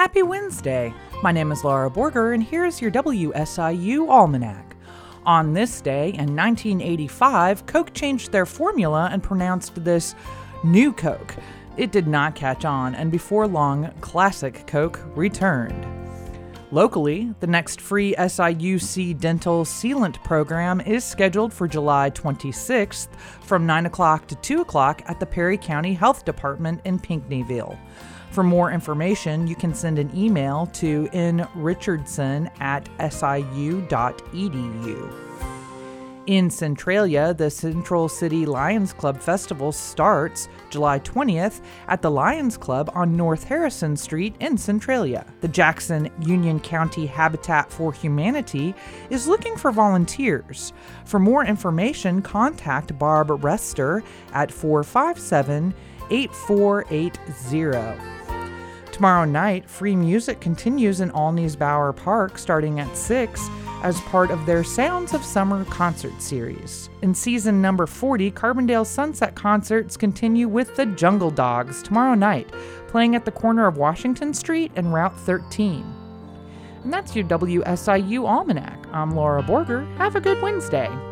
Happy Wednesday! My name is Laura Borger, and here's your WSIU Almanac. On this day in 1985, Coke changed their formula and pronounced this New Coke. It did not catch on, and before long, Classic Coke returned. Locally, the next free SIUC dental sealant program is scheduled for July 26th from 9 o'clock to 2 o'clock at the Perry County Health Department in Pinckneyville. For more information, you can send an email to nrichardson@siu.edu. In Centralia, the Central City Lions Club Festival starts July 20th at the Lions Club on North Harrison Street in Centralia. The Jackson Union County Habitat for Humanity is looking for volunteers. For more information, contact Barb Rester at 457-8480. Tomorrow night, free music continues in Olney's Bower Park starting at 6 as part of their Sounds of Summer concert series. In season number 40, Carbondale Sunset concerts continue with the Jungle Dogs tomorrow night, playing at the corner of Washington Street and Route 13. And that's your WSIU Almanac. I'm Laura Borger. Have a good Wednesday.